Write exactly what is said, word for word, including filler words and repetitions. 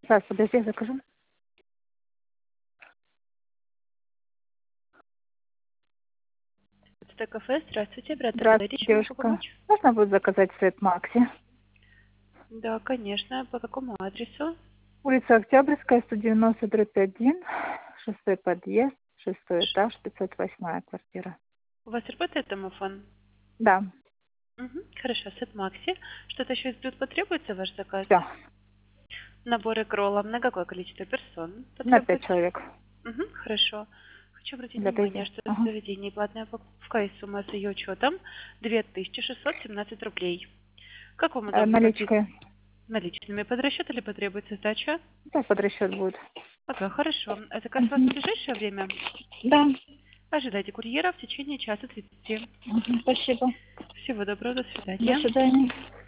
Сейчас, подожди, я закажу. Это кафе, здравствуйте, оператор говорит, Здравствуйте, чем могу девушка. помочь? Можно будет заказать сет Макси? Да, конечно. По какому адресу? Улица Октябрьская, сто девяносто дробь один, шестой подъезд, шестой этаж, пятьсот восьмая квартира. У вас работает домофон? Да, Угу. Хорошо, сет Макси. Что-то еще из блюд потребуется ваш заказ? все, Наборы кролла на какое количество персон на пять потребуется? человек Угу. Хорошо. Хочу обратить для внимание, тайги. что в Ага. заведении платная покупка и сумма с ее учетом две тысячи шестьсот семнадцать рублей. Как вам Э, удобно платить? наличкой. Наличными под расчет или потребуется сдача? Да, под расчет будет. Ага, хорошо. А заказ у вас в Мгм. ближайшее время? Да. Ожидайте курьера в течение часа тридцати. Мгм. Спасибо. Всего доброго, до До свидания. свидания.